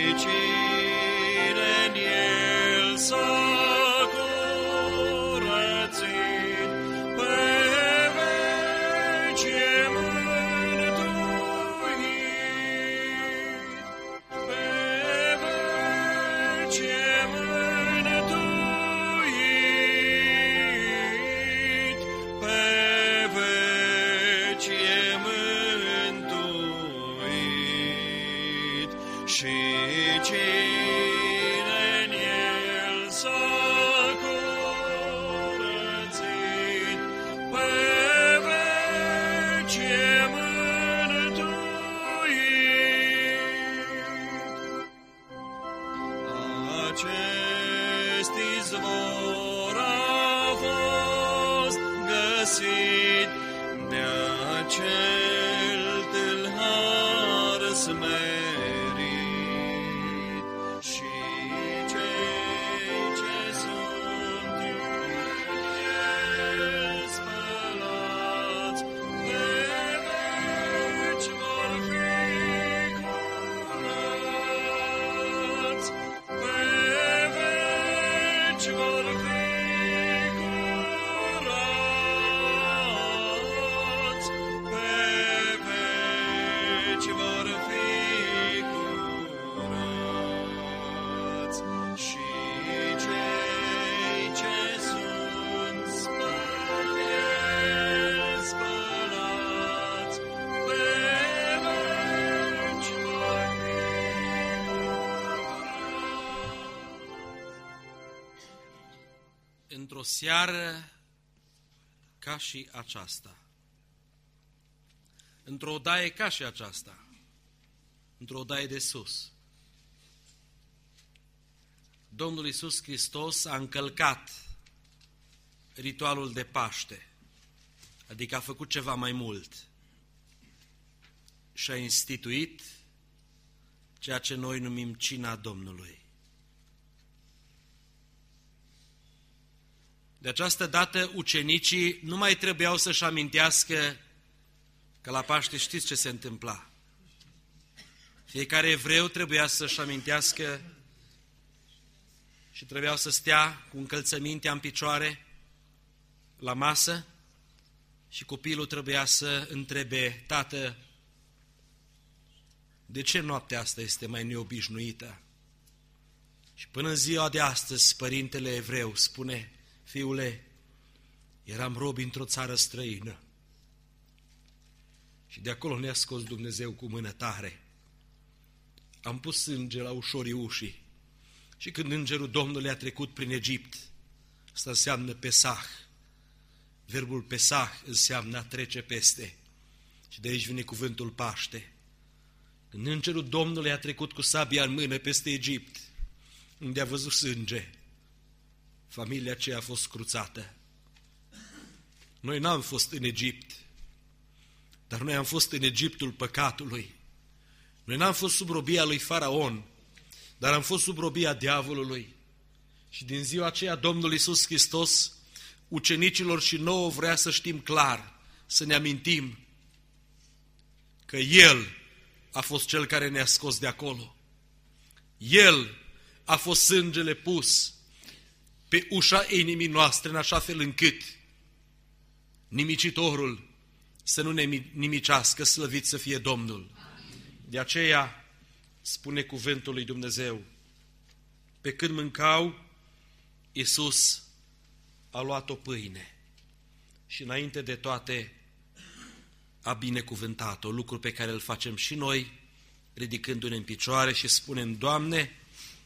cine în el s-a curățit, pe veci e mântuit, pe veci e mântuit, pe veci e mântuit și cine în el s-a curățit, pe veci e mântuit. Acest izvor a fost găsit de acel tâlhar smerit și cei ce sunt iubiți spălați, pe veci vor fi curați, pe veci vor fi curați, pe veci vor fi curați și cei ce sunt spălați, spălați, pe veci vor fi Într-o seară ca și aceasta, într-o odaie ca și aceasta, într-o odaie de sus, Domnul Iisus Hristos a încălcat ritualul de Paște, adică a făcut ceva mai mult și a instituit ceea ce noi numim cina Domnului. De această dată ucenicii nu mai trebuiau să-și amintească că la Paște știți ce se întâmpla. Fiecare evreu trebuia să-și amintească și trebuiau să stea cu încălțămintea în picioare la masă și copilul trebuia să întrebe: tată, de ce noaptea asta este mai neobișnuită? Și până în ziua de astăzi, părintele evreu spune: fiule, eram robi într-o țară străină și de acolo ne-a scos Dumnezeu cu mână tare. Am pus sânge la ușorii ușii și când îngerul Domnului a trecut prin Egipt, asta înseamnă Pesah. Verbul Pesah înseamnă a trece peste și de aici vine cuvântul Paște. Când îngerul Domnului a trecut cu sabia în mână peste Egipt, unde a văzut sânge, familia aceea a fost cruțată. Noi n-am fost în Egipt, dar noi am fost în Egiptul păcatului. Noi n-am fost sub robia lui Faraon, dar am fost sub robia diavolului. Și din ziua aceea Domnul Iisus Hristos, ucenicilor și nouă vrea să știm clar, să ne amintim că El a fost Cel care ne-a scos de acolo. El a fost sângele pus pe ușa inimii noastre în așa fel încât nimicitorul să nu ne nimicească, slăvit să fie Domnul. De aceea spune cuvântul lui Dumnezeu: pe când mâncau, Iisus a luat o pâine și înainte de toate a binecuvântat-o, lucru pe care îl facem și noi, ridicându-ne în picioare și spunem: Doamne,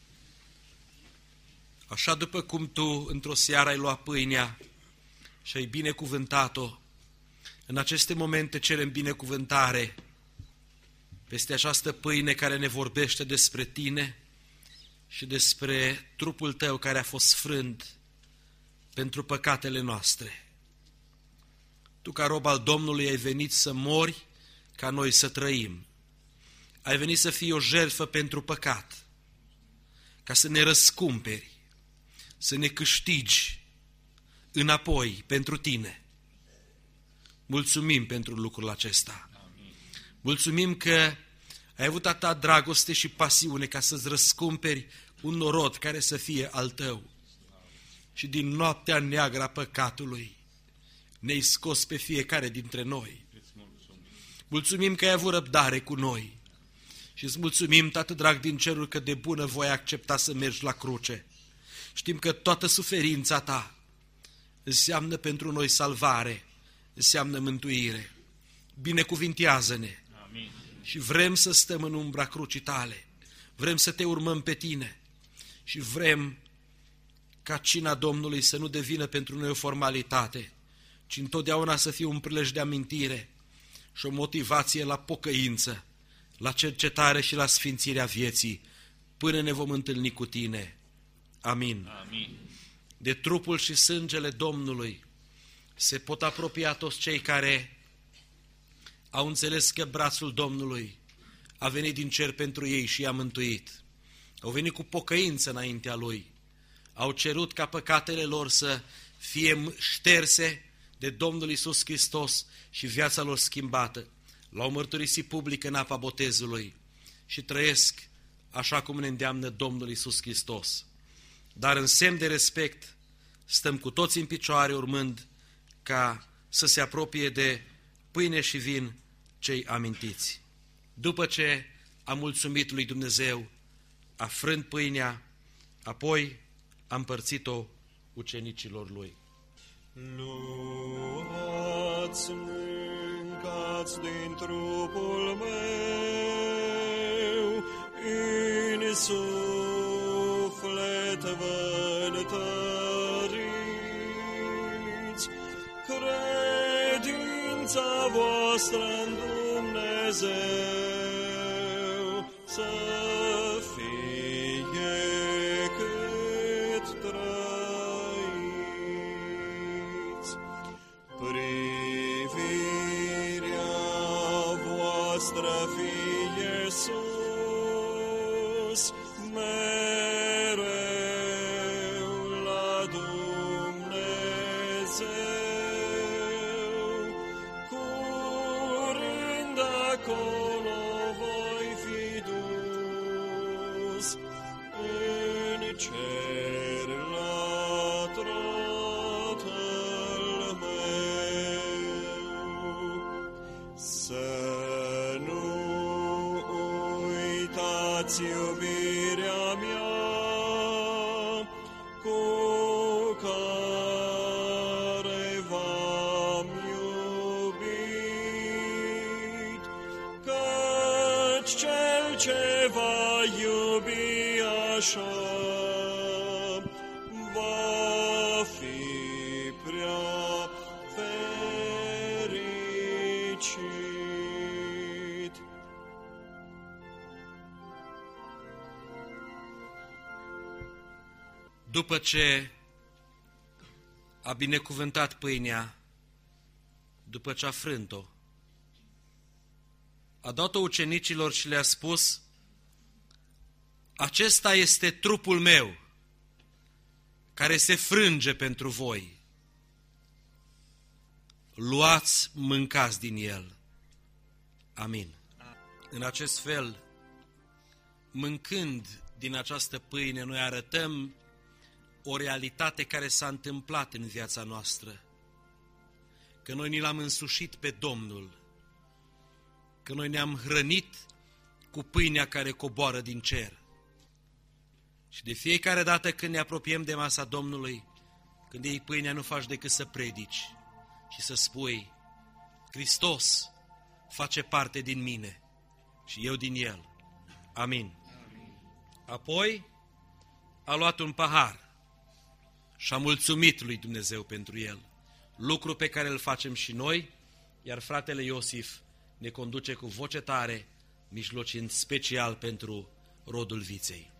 așa după cum Tu într-o seară ai luat pâinea și ai binecuvântat-o, în aceste momente cerem binecuvântare peste această pâine care ne vorbește despre Tine și despre trupul Tău care a fost sfrânt pentru păcatele noastre. Tu, ca rob al Domnului, ai venit să mori ca noi să trăim. Ai venit să fii o jertfă pentru păcat, ca să ne răscumperi, să ne câștigi înapoi pentru Tine. Mulțumim pentru lucrul acesta. Mulțumim că ai avut atâta dragoste și pasiune ca să-ți răscumperi un norod care să fie al Tău. Și din noaptea neagră a păcatului ne-ai scos pe fiecare dintre noi. Mulțumim că ai avut răbdare cu noi și îți mulțumim, Tată drag din cerul, că de bună voie accepta să mergi la cruce. Știm că toată suferința Ta înseamnă pentru noi salvare, înseamnă mântuire. Binecuvintează-ne. Amin. Și vrem să stăm în umbra crucii Tale, vrem să Te urmăm pe Tine și vrem ca cina Domnului să nu devină pentru noi o formalitate, ci întotdeauna să fie un prilej de amintire și o motivație la pocăință, la cercetare și la sfințirea vieții, până ne vom întâlni cu Tine. Amin. Amin. De trupul și sângele Domnului se pot apropia toți cei care au înțeles că brațul Domnului a venit din cer pentru ei și i-a mântuit. Au venit cu pocăință înaintea Lui. Au cerut ca păcatele lor să fie șterse de Domnul Iisus Hristos și viața lor schimbată. L-au mărturisit public în apa botezului și trăiesc așa cum ne îndeamnă Domnul Iisus Hristos. Dar în semn de respect stăm cu toți în picioare urmând ca să se apropie de pâine și vin cei amintiți. După ce a mulțumit lui Dumnezeu, a frânt pâinea, apoi a împărțit-o ucenicilor Lui. Luați, mâncați din trupul meu, în suflet vă întăriți, credința voastră în Dumnezeu să fie cât trăiți. Privirea voastră fie sus, mereu la Dumnezeu. vedeți iubirea mea cu care v-am iubit, căci cel ce va iubi așa va fi prea fericit. După ce a binecuvântat pâinea, după ce a frânt-o, a dat-o ucenicilor și le-a spus: acesta este trupul meu, care se frânge pentru voi. Luați, mâncați din el. Amin. În acest fel, mâncând din această pâine, noi arătăm o realitate care s-a întâmplat în viața noastră. Că noi ni l-am însușit pe Domnul, că noi ne-am hrănit cu pâinea care coboară din cer. Și de fiecare dată când ne apropiem de masa Domnului, când iei pâinea, nu faci decât să predici și să spui: Hristos face parte din mine și eu din El. Amin. Amin. Apoi a luat un pahar și a mulțumit lui Dumnezeu pentru el, lucru pe care îl facem și noi, iar fratele Iosif ne conduce cu voce tare, mijlocind special pentru rodul viței.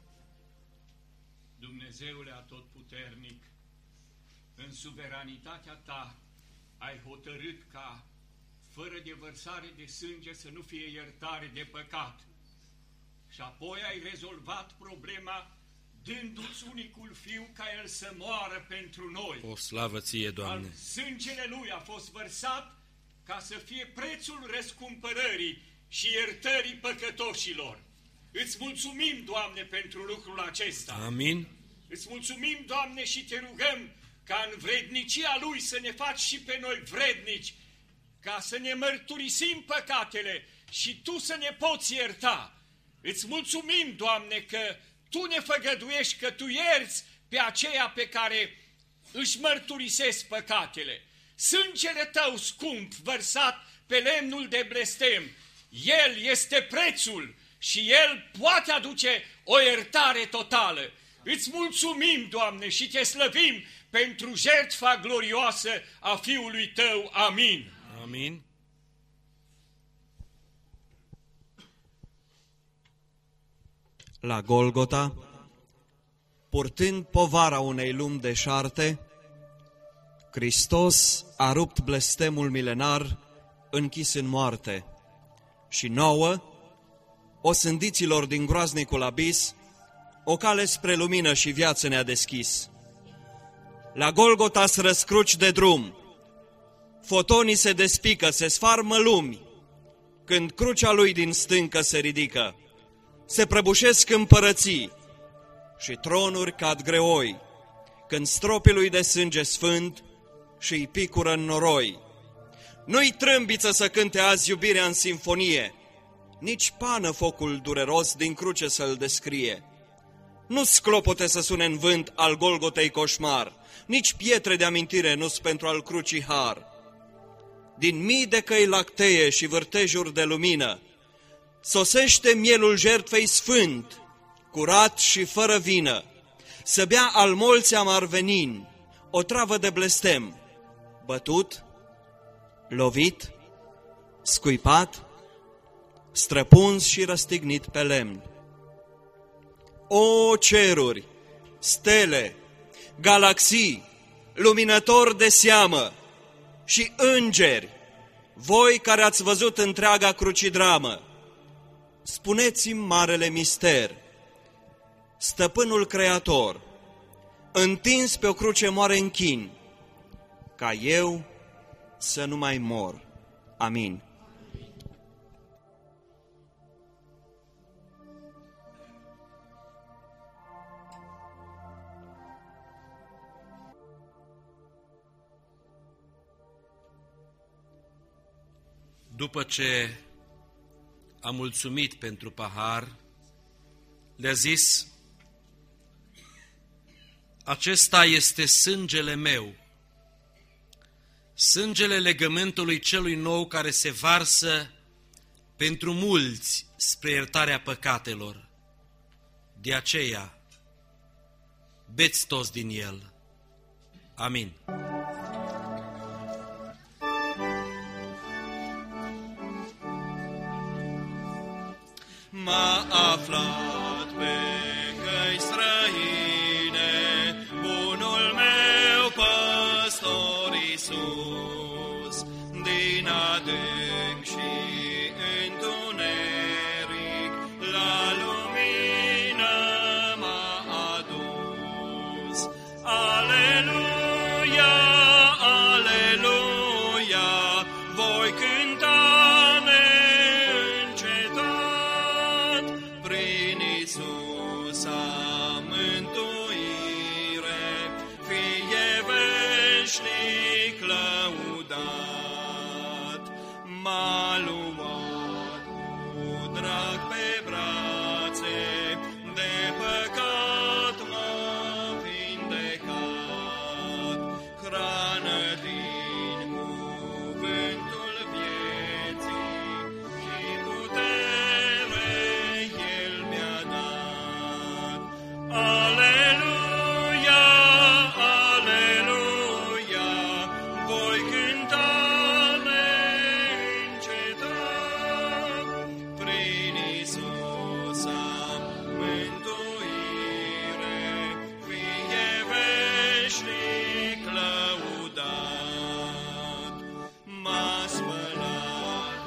Dumnezeule atotputernic, în suveranitatea ta ai hotărât ca, fără de vărsare de sânge, să nu fie iertare de păcat. Și apoi ai rezolvat problema dându-ți unicul Fiu ca El să moară pentru noi. O slavă ție, Doamne! Al sângele Lui a fost vărsat ca să fie prețul răscumpărării și iertării păcătoșilor. Îți mulțumim, Doamne, pentru lucrul acesta. Amin. Îți mulțumim, Doamne, și te rugăm ca în vrednicia Lui să ne faci și pe noi vrednici, ca să ne mărturisim păcatele și Tu să ne poți ierta. Îți mulțumim, Doamne, că Tu ne făgăduiești, că Tu ierți pe aceia pe care își mărturisesc păcatele. Sângele Tău scump, vărsat pe lemnul de blestem, El este prețul și El poate aduce o iertare totală. Îți mulțumim, Doamne, și Te slăvim pentru jertfa glorioasă a Fiului Tău. Amin. Amin. La Golgota, purtând povara unei lumi deșarte, Hristos a rupt blestemul milenar închis în moarte și nouă, osândiților din groaznicul abis, o cale spre lumină și viață ne-a deschis. La Golgota se răscruci de drum, fotonii se despică, se sfarmă lumi, când crucea Lui din stâncă se ridică. Se prăbușesc împărății și tronuri cad greoi, când stropii Lui de sânge sfânt și-i picură în noroi. Nu-i trâmbiță să cânte azi iubirea în simfonie, nici pană focul dureros din cruce să-l descrie. Nu sclopote să sune în vânt al Golgotei coșmar, nici pietre de amintire nu-s pentru al crucii har. Din mii de căi lactee și vârtejuri de lumină, sosește mielul jertfei sfânt, curat și fără vină, să bea al molții amar venin, o travă de blestem, bătut, lovit, scuipat, străpuns și răstignit pe lemn. O ceruri, stele, galaxii, luminători de seamă și îngeri, voi care ați văzut întreaga crucidramă, spuneți-mi marele mister, stăpânul creator, întins pe o cruce moare în chin, ca eu să nu mai mor. Amin. După ce a mulțumit pentru pahar, le-a zis: acesta este sângele meu, sângele legământului celui nou care se varsă pentru mulți spre iertarea păcatelor. De aceea, beți toți din el. Amin. M-a aflat pe căi străine bunul meu păstor Iisus, din adânc și întuneric la lumină m-a adus. Aleluia, aleluia, voi cânta neîncetat, prin Iisus am mântuire, fie veșnic lăudat. M-a luat cu drag pe brațe, de păcat m-a vindecat, hrană din cuvântul vieții și putere El mi-a dat. Aleluia, aleluia, voi cânta neîncetat, prin Iisus am mântuire, fie veșnic lăudat. M-a spălat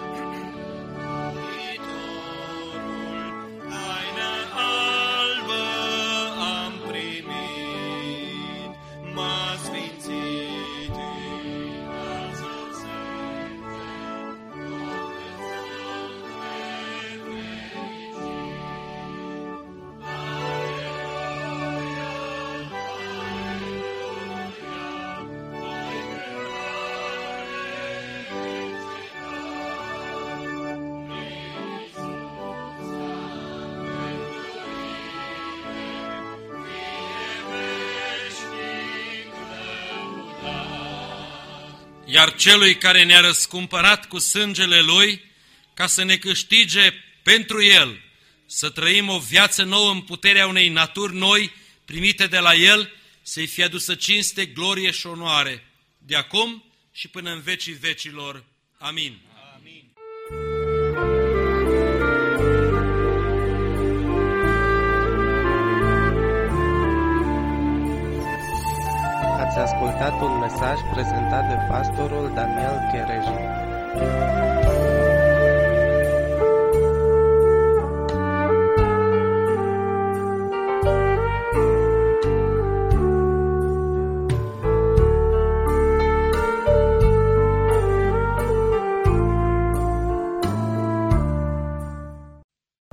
Mântuitorul, haină albă am primit, m-a sfințit în alță sânge, Iar celui care ne-a răscumpărat cu sângele Lui, ca să ne câștige pentru El, să trăim o viață nouă în puterea unei naturi noi primite de la El, să-i fie adusă cinste, glorie și onoare, de acum și până în vecii vecilor. Amin. Ați ascultat un mesaj prezentat de pastorul Daniel Chereji.